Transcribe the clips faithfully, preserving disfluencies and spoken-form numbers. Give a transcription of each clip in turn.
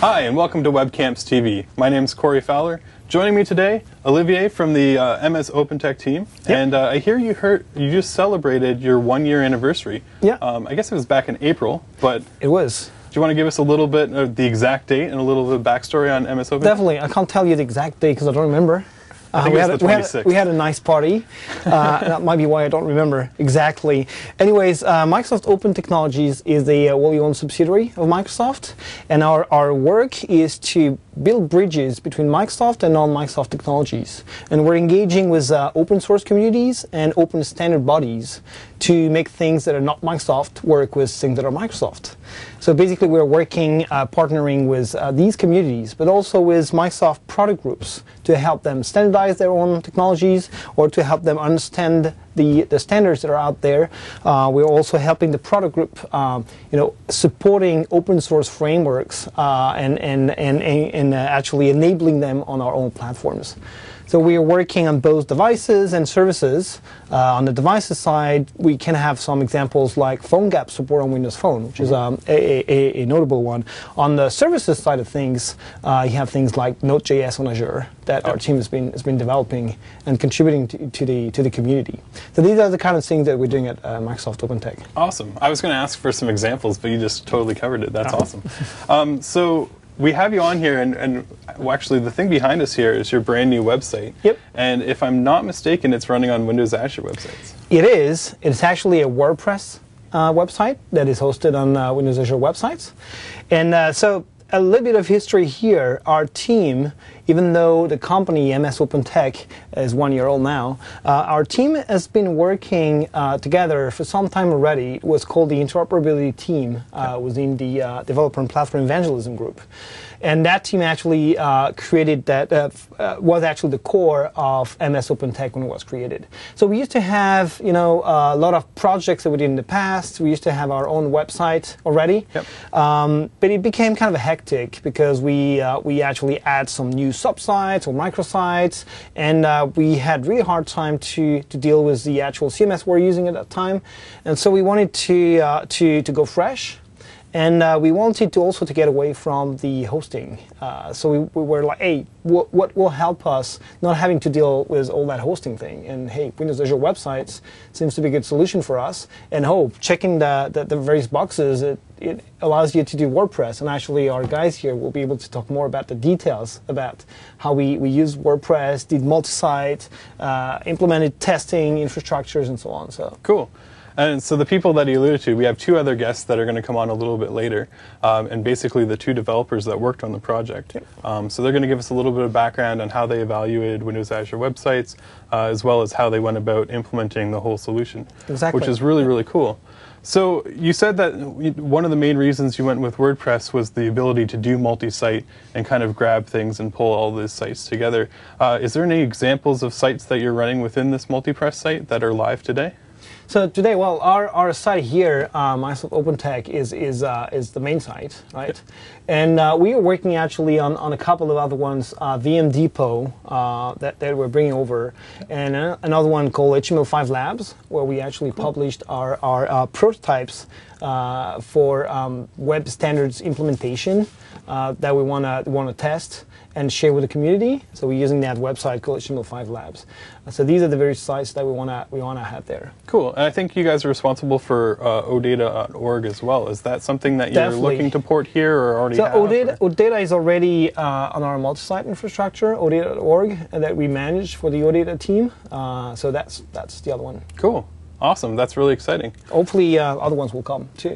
Hi, and welcome to WebCamps T V. My name is Corey Fowler. Joining me today, Olivier from the uh, M S OpenTech team. Yep. And uh, I hear you heard you just celebrated your one-year anniversary. Yeah. Um, I guess it was back in April, but It was. do you want to give us a little bit of the exact date and a little bit of backstory on M S OpenTech? Definitely. I can't tell you the exact date because I don't remember. I think we, it was had, the we, had, twenty-sixth. we had a nice party. Uh, that might be why I don't remember exactly. Anyways, uh, Microsoft Open Technologies is a uh, wholly owned subsidiary of Microsoft, and our, our work is to build bridges between Microsoft and non-Microsoft technologies. And we're engaging with uh, open source communities and open standard bodies to make things that are not Microsoft work with things that are Microsoft. So basically we're working, uh, partnering with uh, these communities, but also with Microsoft product groups to help them standardize their own technologies or to help them understand the, the standards that are out there. Uh, we're also helping the product group, um, you know, supporting open source frameworks uh, and, and, and, and uh, actually enabling them on our own platforms. So we are working on both devices and services. Uh, on the devices side, we can have some examples like PhoneGap support on Windows Phone, which is um, a, a, a notable one. On the services side of things, uh, you have things like Node.js on Azure that our team has been has been developing and contributing to, to the to the community. So these are the kind of things that we're doing at uh, Microsoft OpenTech. Awesome. I was going to ask for some examples, but you just totally covered it. That's awesome. Um, so we have you on here, and, and well, actually the thing behind us here is your brand new website. Yep. And if I'm not mistaken, it's running on Windows Azure websites. It is. It's actually a WordPress uh, website that is hosted on uh, Windows Azure websites. And uh, so a little bit of history here. Our team, even though the company M S OpenTech is one year old now, uh, our team has been working uh, together for some time already. It was called the interoperability team uh, within the uh, developer and platform evangelism group. And that team actually uh, created that, uh, uh, was actually the core of M S OpenTech when it was created. So we used to have, you know, a lot of projects that we did in the past. We used to have our own website already. Yep. Um, but it became kind of a hectic because we, uh, we actually add some new subsites or microsites, and uh, we had really hard time to, to deal with the actual C M S we're using at that time. And so we wanted to, uh, to, to go fresh. And uh, we wanted to also to get away from the hosting. Uh, so we, we were like, hey, what, what will help us not having to deal with all that hosting thing? And hey, Windows Azure websites seems to be a good solution for us. And oh, checking the, the, the various boxes, it, it allows you to do WordPress. And actually our guys here will be able to talk more about the details about how we, we use WordPress, did multi-site, uh, implemented testing, infrastructures, and so on. So Cool. And so the people that he alluded to, we have two other guests that are going to come on a little bit later, um, and basically the two developers that worked on the project. Yep. Um, so they're going to give us a little bit of background on how they evaluated Windows Azure websites, uh, as well as how they went about implementing the whole solution, Exactly. which is really, really cool. So you said that one of the main reasons you went with WordPress was the ability to do multi-site and kind of grab things and pull all these sites together. Uh, is there any examples of sites that you're running within this multi-press site that are live today? So today, well, our, our site here, uh, Microsoft OpenTech, is is uh, is the main site, right? And uh, we are working actually on, on a couple of other ones, uh, V M Depot uh, that, that we're bringing over, and uh, another one called H T M L five Labs, where we actually published our, our uh, prototypes uh, for um, web standards implementation uh, that we want to want to test and share with the community. So we're using that website called H T M L five Labs. Uh, so these are the various sites that we want to we want to have there. Cool. And I think you guys are responsible for uh, O Data dot org as well. Is that something that you're Definitely. looking to port here or already So have? OData, or? OData is already uh, on our multi-site infrastructure, O Data dot org, that we manage for the OData team. Uh, so that's that's the other one. Cool. Awesome. That's really exciting. Hopefully uh, other ones will come too.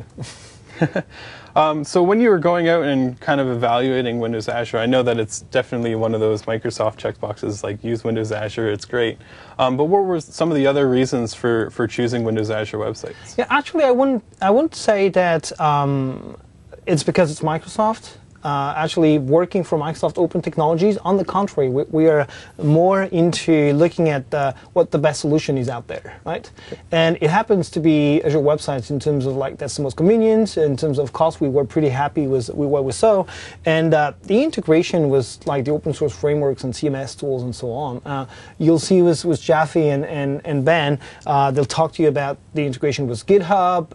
Um, so when you were going out and kind of evaluating Windows Azure, I know that it's definitely one of those Microsoft checkboxes, like use Windows Azure, it's great. Um, but what were some of the other reasons for, for choosing Windows Azure websites? Yeah, actually, I wouldn't I wouldn't say that um, it's because it's Microsoft. Uh, actually, working for Microsoft Open Technologies. On the contrary, we, we are more into looking at uh, what the best solution is out there, right? And it happens to be Azure websites in terms of like that's the most convenient. In terms of cost, we were pretty happy with, with what we saw, and uh, the integration was like the open source frameworks and C M S tools and so on. Uh, you'll see with with Jaffe and and and Ben, uh, they'll talk to you about the integration with GitHub and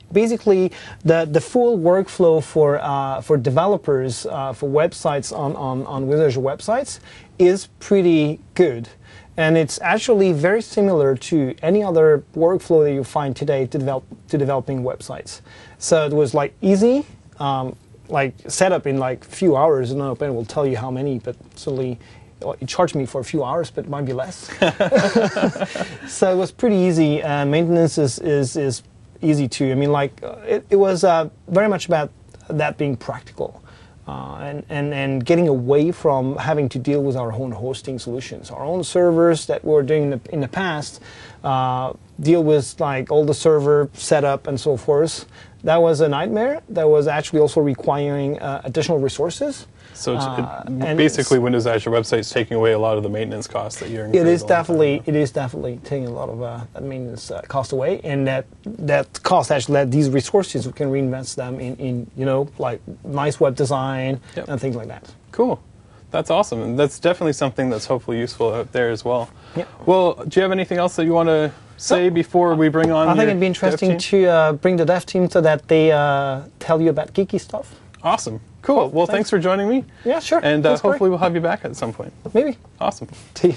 basically the the full workflow for uh, for developers uh, for websites on on on Windows Azure websites is pretty good. And it's actually very similar to any other workflow that you find today to develop to developing websites. So it was like easy, um, like set up in like a few hours. And Ben will tell you how many, but certainly it charged me for a few hours, but it might be less. So it was pretty easy. Uh, maintenance is, is is easy too. I mean, like uh, it, it was uh, very much about that being practical. Uh, and, and, and getting away from having to deal with our own hosting solutions. Our own servers that we were doing in the, in the past uh, deal with like all the server setup and so forth. That was a nightmare. That was actually also requiring uh, additional resources. So it's, uh, it, basically, Windows Azure Websites taking away a lot of the maintenance costs that you're incurring. It is definitely it is definitely taking a lot of uh, that maintenance uh, cost away, and that that cost actually that these resources we can reinvest them in, in you know like nice web design yep. and things like that. Cool, that's awesome, and that's definitely something that's hopefully useful out there as well. Yep. Well, do you have anything else that you want to say before we bring on? I think your it'd be interesting dev team? to uh, bring the dev team so that they uh, tell you about geeky stuff. Awesome. Cool. Well, thanks. thanks for joining me. Yeah, sure. And uh, hopefully we'll have you back at some point. Maybe. Awesome. See you.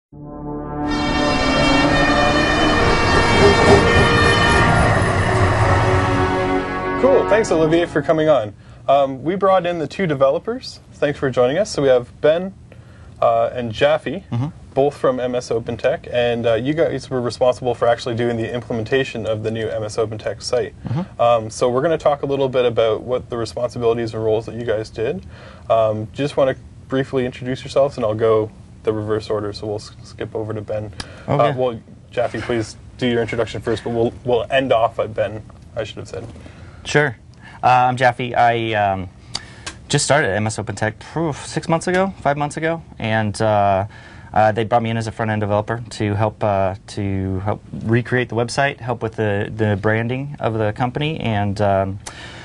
Cool. Thanks, Olivier, for coming on. Um, we brought in the two developers. Thanks for joining us. So we have Ben uh, and Jaffe, mm-hmm. both from M S OpenTech, and uh, you guys were responsible for actually doing the implementation of the new M S OpenTech site. Mm-hmm. um, so we're going to talk a little bit about what the responsibilities and roles that you guys did. Um, just want to briefly introduce yourselves, and I'll go the reverse order, so we'll s- skip over to Ben. Okay. Uh, well, Jaffe, please do your introduction first, but we'll we'll end off at Ben, I should have said. Sure. Uh, I'm Jaffe. I um, just started at M S OpenTech phew, six months ago, five months ago, and uh, uh, they brought me in as a front-end developer to help uh, to help recreate the website, help with the, the branding of the company, and um,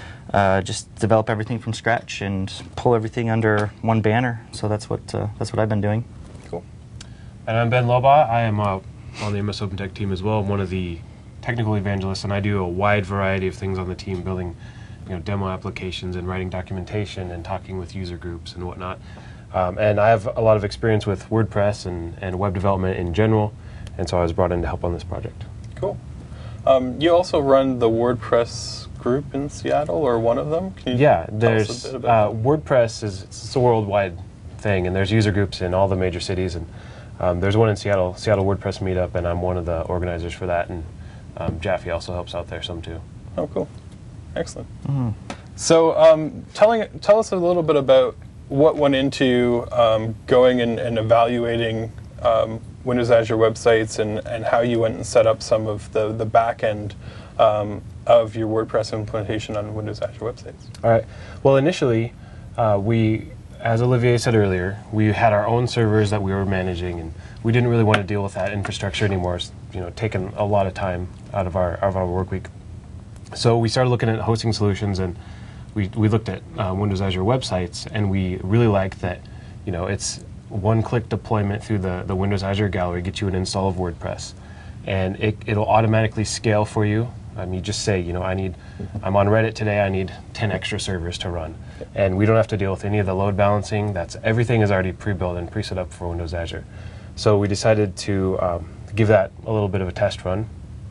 uh, just develop everything from scratch and pull everything under one banner. So that's what uh, that's what I've been doing. Cool. And I'm Ben Loba. I am uh, on the M S OpenTech team as well. I'm one of the technical evangelists, and I do a wide variety of things on the team, building you know, demo applications and writing documentation and talking with user groups and whatnot. Um, and I have a lot of experience with WordPress and, and web development in general, and so I was brought in to help on this project. Cool. Um, you also run the WordPress group in Seattle, or one of them? Can you yeah, tell there's us a bit about uh, WordPress is it's a worldwide thing, and there's user groups in all the major cities, and um, there's one in Seattle, Seattle WordPress Meetup, and I'm one of the organizers for that, and um, Jaffe also helps out there some too. Oh, cool. Excellent. Mm-hmm. So um, telling, tell us a little bit about what went into um, going and, and evaluating um, Windows Azure websites, and, and how you went and set up some of the, the back end um, of your WordPress implementation on Windows Azure websites. All right. Well, initially, uh, we, as Olivier said earlier, we had our own servers that we were managing, and we didn't really want to deal with that infrastructure anymore. It's, you know, taking a lot of time out of our, of our work week. So we started looking at hosting solutions, and we, we looked at uh, Windows Azure websites, and we really liked that, you know, it's one-click deployment through the, the Windows Azure Gallery, get you an install of WordPress, and it, it'll automatically scale for you. I mean, you just say, you know, I need, I'm on Reddit today, I need ten extra servers to run, and we don't have to deal with any of the load balancing. That's everything is already pre-built and pre-set up for Windows Azure. So we decided to um, give that a little bit of a test run.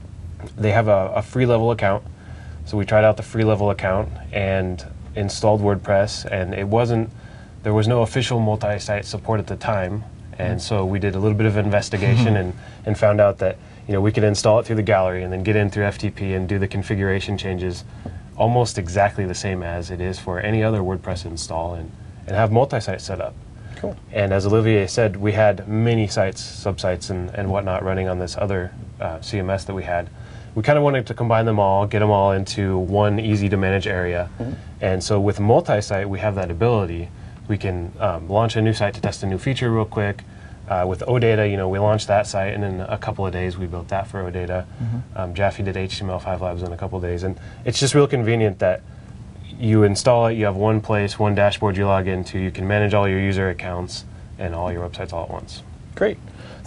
They have a, a free level account. So we tried out the free level account and installed WordPress, and it wasn't, there was no official multi-site support at the time, and so we did a little bit of investigation and, and found out that you know we could install it through the gallery and then get in through F T P and do the configuration changes almost exactly the same as it is for any other WordPress install, and, and have multi-site set up. Cool. And as Olivier said, we had many sites, subsites, and, and whatnot running on this other uh, C M S that we had. We kind of wanted to combine them all, get them all into one easy-to-manage area. Mm-hmm. And so with multi-site, we have that ability. We can um, launch a new site to test a new feature real quick. Uh, with OData, you know, we launched that site, and in a couple of days, we built that for OData. Mm-hmm. um, Jaffe did H T M L five Labs in a couple of days. And it's just real convenient that you install it, you have one place, one dashboard you log into, you can manage all your user accounts and all your websites all at once. Great.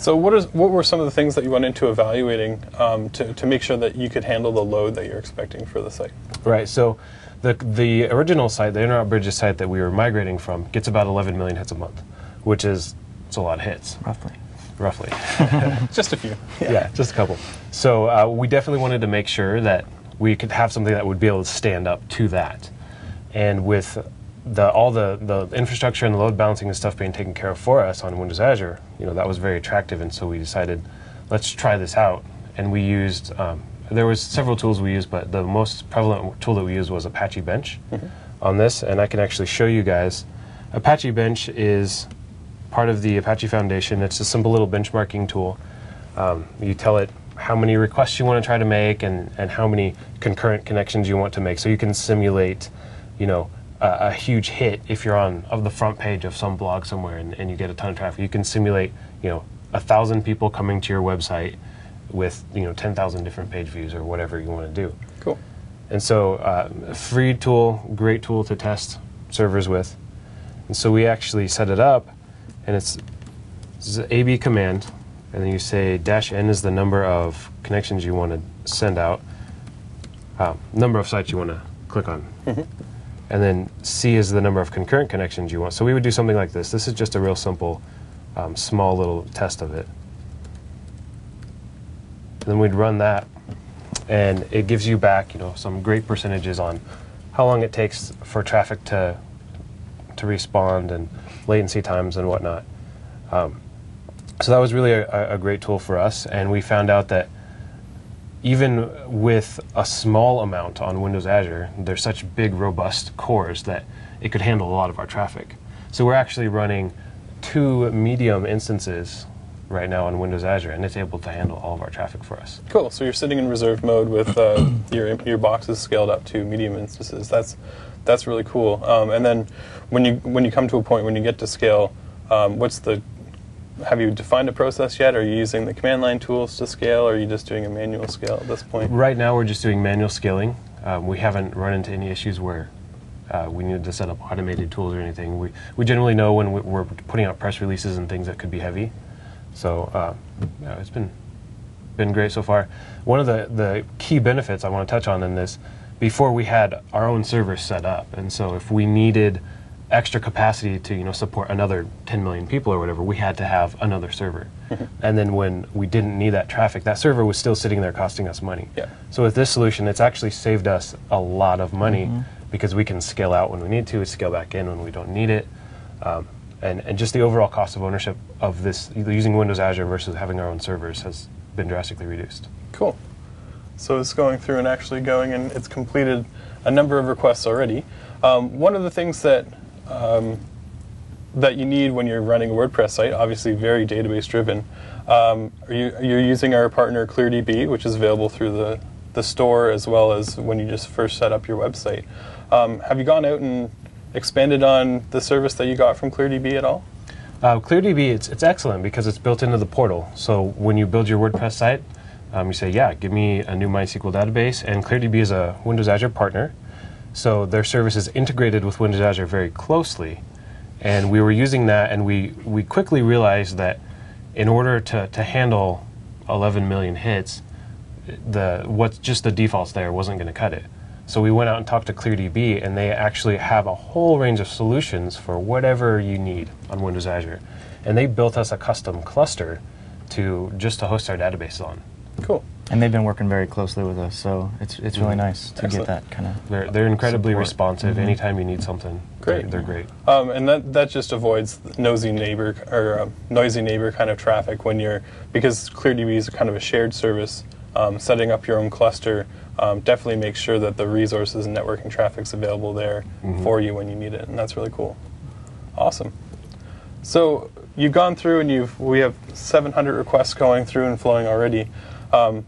So what is what were some of the things that you went into evaluating um, to, to make sure that you could handle the load that you're expecting for the site? Right. So the the original site, the Internet Bridges site that we were migrating from, gets about eleven million hits a month, which is it's a lot of hits. Roughly. Roughly. Just a few. Yeah. yeah, just a couple. So uh, we definitely wanted to make sure that we could have something that would be able to stand up to that. And with the all the, the infrastructure and the load balancing and stuff being taken care of for us on Windows Azure, you know, that was very attractive. And so we decided, let's try this out. And we used, um, there was several tools we used, but the most prevalent tool that we used was Apache Bench mm-hmm. on this. And I can actually show you guys. Apache Bench is part of the Apache Foundation. It's a simple little benchmarking tool. Um, you tell it how many requests you want to try to make and, and how many concurrent connections you want to make. So you can simulate, you know, a, a huge hit if you're on of the front page of some blog somewhere and, and you get a ton of traffic. You can simulate, you know, a thousand people coming to your website with, you know, ten thousand different page views or whatever you want to do. Cool. And so uh, free tool, great tool to test servers with. And so we actually set it up, and it's, it's an A B command, and then you say dash n is the number of connections you want to send out, uh, number of sites you want to click on. Mm-hmm. And then C is the number of concurrent connections you want. So we would do something like this. This is just a real simple, um, small little test of it. And then we'd run that, and it gives you back, you know, some great percentages on how long it takes for traffic to to respond and latency times and whatnot. Um, so that was really a, a great tool for us, and we found out that even with a small amount on Windows Azure, there's such big, robust cores that it could handle a lot of our traffic. So we're actually running two medium instances right now on Windows Azure, and it's able to handle all of our traffic for us. Cool. So you're sitting in reserve mode with uh, your your boxes scaled up to medium instances. That's that's really cool. Um, and then when you when you come to a point when you get to scale, um, what's the have you defined a process yet? Are you using the command line tools to scale, or are you just doing a manual scale at this point? Right now, we're just doing manual scaling. Um, we haven't run into any issues where uh, we needed to set up automated tools or anything. We we generally know when we're putting out press releases and things that could be heavy. So uh, yeah, it's been been great so far. One of the, the key benefits I want to touch on in this, before we had our own servers set up, and so if we needed extra capacity to you know support another ten million people or whatever, we had to have another server. And then when we didn't need that traffic, that server was still sitting there costing us money. Yeah. So with this solution, it's actually saved us a lot of money mm-hmm. because we can scale out when we need to, scale back in when we don't need it. Um, And, and just the overall cost of ownership of this, using Windows Azure versus having our own servers, has been drastically reduced. Cool. So it's going through and actually going, and it's completed a number of requests already. Um, one of the things that um, that you need when you're running a WordPress site, obviously very database driven, um, are you, you're using our partner ClearDB, which is available through the, the store as well as when you just first set up your website. Um, have you gone out and expanded on the service that you got from ClearDB at all? Uh, ClearDB, it's, it's excellent because it's built into the portal. So when you build your WordPress site, um, you say, yeah, give me a new MySQL database, and ClearDB is a Windows Azure partner. So their service is integrated with Windows Azure very closely. And we were using that, and we, we quickly realized that in order to, to handle eleven million hits, the what's just the defaults there wasn't going to cut it. So we went out and talked to ClearDB, and they actually have a whole range of solutions for whatever you need on Windows Azure. And they built us a custom cluster to just to host our database on. Cool. And they've been working very closely with us, so it's it's really mm-hmm. nice to Excellent. get that kind of. They're they're incredibly support. responsive. Mm-hmm. Anytime you need something, Great. They're, they're great. Um, and that that just avoids nosy neighbor or uh, noisy neighbor kind of traffic when you're because ClearDB is kind of a shared service. Um, setting up your own cluster um, definitely makes sure that the resources and networking traffic's available there mm-hmm. for you when you need it, and that's really cool. Awesome. So you've gone through and you've we have seven hundred requests going through and flowing already. Um,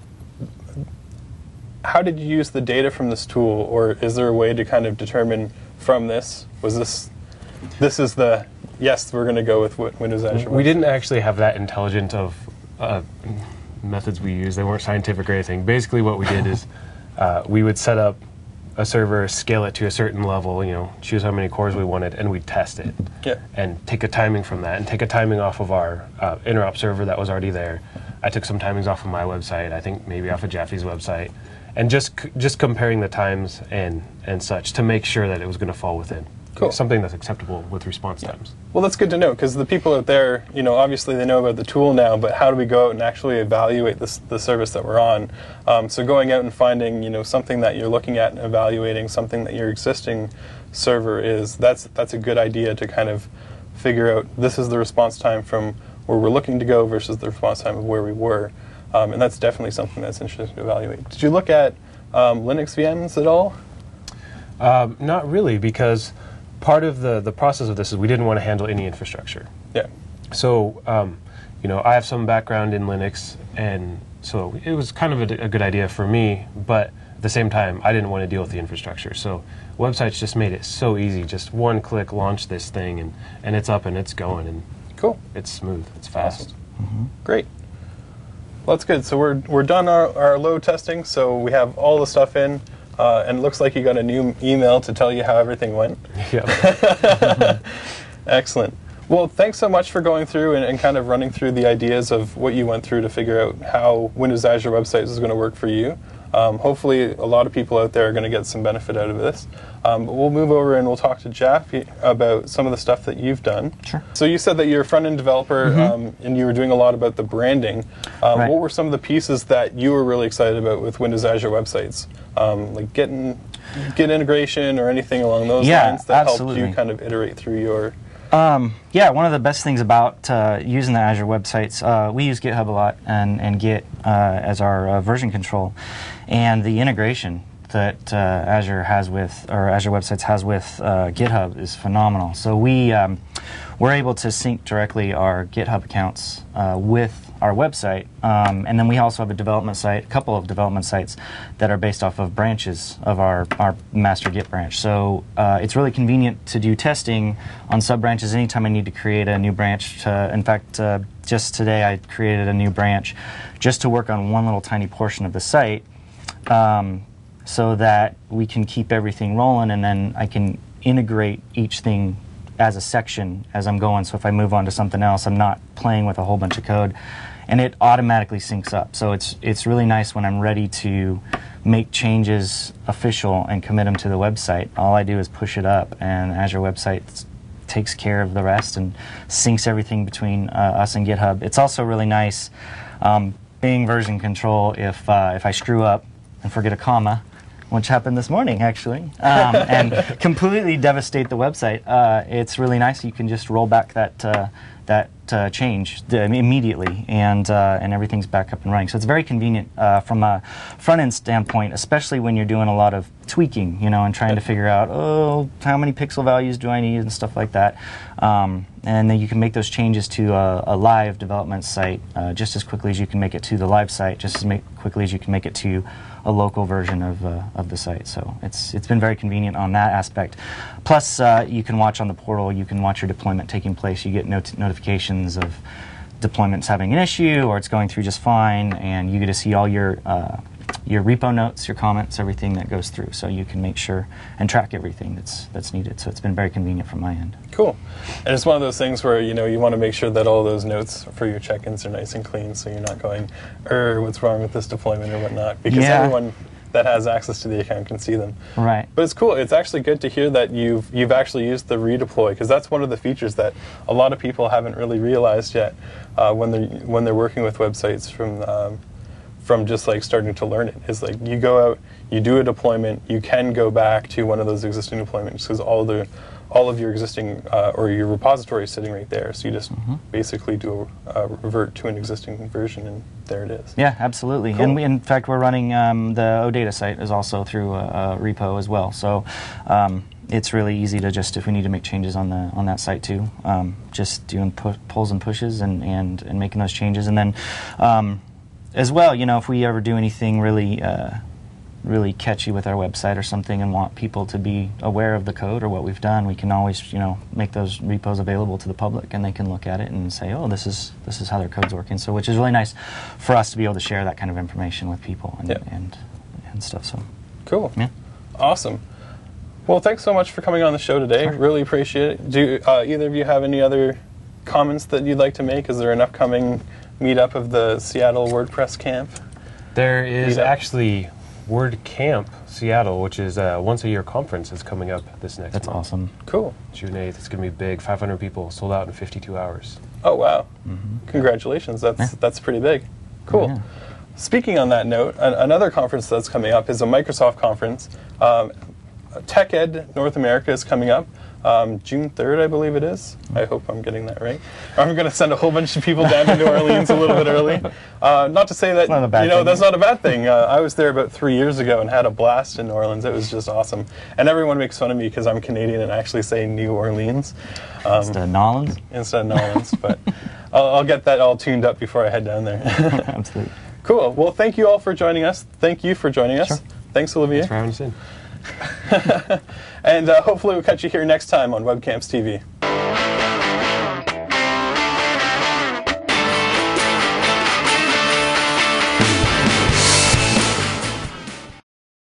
how did you use the data from this tool, or is there a way to kind of determine from this, was this, this is the, yes, we're going to go with what Windows Azure was? We didn't actually have that intelligent of uh, methods we used. They weren't scientific or anything. Basically what we did is uh, we would set up a server, scale it to a certain level, you know, choose how many cores we wanted, and we'd test it. Yeah. And take a timing from that, and take a timing off of our uh, interop server that was already there. I took some timings off of my website, I think maybe off of Jaffe's website, and just c just comparing the times and, and such to make sure that it was going to fall within. Cool. Something that's acceptable with response Yeah. times. Well, that's good to know, because the people out there, you know, obviously they know about the tool now, but how do we go out and actually evaluate this, the service that we're on? Um, so going out and finding, you know, something that you're looking at and evaluating, something that your existing server is, that's, that's a good idea to kind of figure out this is the response time from where we're looking to go versus the response time of where we were. Um, and that's definitely something that's interesting to evaluate. Did you look at um, Linux V Ms at all? Um, not really, because part of the, the process of this is we didn't want to handle any infrastructure. Yeah. So, um, you know, I have some background in Linux, and so it was kind of a, a good idea for me, but at the same time, I didn't want to deal with the infrastructure. So websites just made it so easy. Just one click, launch this thing, and, and it's up and it's going, and Cool. it's smooth, it's fast. Awesome. Mm-hmm. Great. Well, that's good. So we're, we're done our, our load testing, so we have all the stuff in. Uh, and it looks like you got a new email to tell you how everything went. Yeah. Excellent. Well, thanks so much for going through and, and kind of running through the ideas of what you went through to figure out how Windows Azure Websites is going to work for you. Um, hopefully, a lot of people out there are going to get some benefit out of this. Um, but we'll move over and we'll talk to Jaffe about some of the stuff that you've done. Sure. So you said that you're a front-end developer, Mm-hmm. um, and you were doing a lot about the branding. Um, Right. What were some of the pieces that you were really excited about with Windows Azure Websites? Um, like getting Git integration or anything along those Yeah, lines that absolutely. helped you kind of iterate through your... Um, yeah, one of the best things about uh, using the Azure websites, uh, we use GitHub a lot and, and Git uh, as our uh, version control, and the integration that uh, Azure has with, or Azure Websites has with uh, GitHub is phenomenal. So we um, we're able to sync directly our GitHub accounts uh, with our website, um, and then we also have a development site, a couple of development sites that are based off of branches of our, our master Git branch. So uh, it's really convenient to do testing on sub-branches anytime I need to create a new branch. To, in fact, uh, just today I created a new branch just to work on one little tiny portion of the site, um, so that we can keep everything rolling, and then I can integrate each thing as a section as I'm going. So if I move on to something else, I'm not playing with a whole bunch of code, and it automatically syncs up. So it's it's really nice when I'm ready to make changes official and commit them to the website. All I do is push it up, and Azure Websites takes care of the rest and syncs everything between uh, us and GitHub. It's also really nice um, being version control if uh, if I screw up and forget a comma, which happened this morning, actually, um, and completely devastate the website. Uh, it's really nice. You can just roll back that uh, that uh, change the, immediately, and uh, and everything's back up and running. So it's very convenient uh, from a front end standpoint, especially when you're doing a lot of tweaking, you know, and trying to figure out, oh, how many pixel values do I need and stuff like that. Um, and then you can make those changes to a, a live development site uh, just as quickly as you can make it to the live site, just as make, quickly as you can make it to a local version of, uh, of the site. So it's it's been very convenient on that aspect. Plus, uh, you can watch on the portal, you can watch your deployment taking place. You get not notifications of deployments having an issue, or it's going through just fine, and you get to see all your uh, your repo notes, your comments, everything that goes through, so you can make sure and track everything that's that's needed. So it's been very convenient from my end. Cool. And it's one of those things where, you know, you want to make sure that all those notes for your check-ins are nice and clean, so you're not going, er, what's wrong with this deployment or whatnot, because Yeah. everyone that has access to the account can see them. Right. But it's cool. It's actually good to hear that you've you've actually used the redeploy, because that's one of the features that a lot of people haven't really realized yet uh, when they're when they're working with websites from um, from just like starting to learn it. Is like you go out, you do a deployment, you can go back to one of those existing deployments because all the all of your existing uh, or your repository is sitting right there. So you just mm-hmm. basically do a uh, revert to an existing version, and there it is. Yeah, absolutely. Cool. And we, in fact, we're running um, the OData site is also through a, a repo as well. So um, it's really easy to just, if we need to make changes on the on that site too, um, just doing pu pulls and pushes and, and and making those changes. And then um, as well, you know, if we ever do anything really uh, really catchy with our website or something and want people to be aware of the code or what we've done, we can always, you know, make those repos available to the public, and they can look at it and say, oh, this is this is how their code's working. So, which is really nice for us to be able to share that kind of information with people and yeah. and, and stuff. So cool. Yeah. Awesome. Well, thanks so much for coming on the show today. Sure. Really appreciate it. Do uh, either of you have any other comments that you'd like to make? Is there an upcoming meetup of the Seattle WordPress camp? There is Meetup. actually WordCamp Seattle, which is a once-a-year conference that's coming up this next That's month. awesome. Cool. June eighth. It's going to be big. five hundred people, sold out in fifty-two hours. Oh, wow. Mm-hmm. Congratulations. That's Yeah. that's pretty big. Cool. Yeah. Speaking on that note, an- another conference that's coming up is a Microsoft conference. Um, TechEd North America is coming up um, June third, I believe it is. I hope I'm getting that right. I'm going to send a whole bunch of people down to New Orleans a little bit early. Uh, not to say that, not a bad you know, thing. that's not a bad thing. Uh, I was there about three years ago and had a blast in New Orleans. It was just awesome. And everyone makes fun of me because I'm Canadian and actually say New Orleans um, It's the Nolans. instead of New Orleans. But I'll, I'll get that all tuned up before I head down there. Absolutely. Cool. Well, thank you all for joining us. Thank you for joining us. Sure. Thanks, Olivier. Thanks for having us in. And uh, hopefully we'll catch you here next time on Webcamps T V.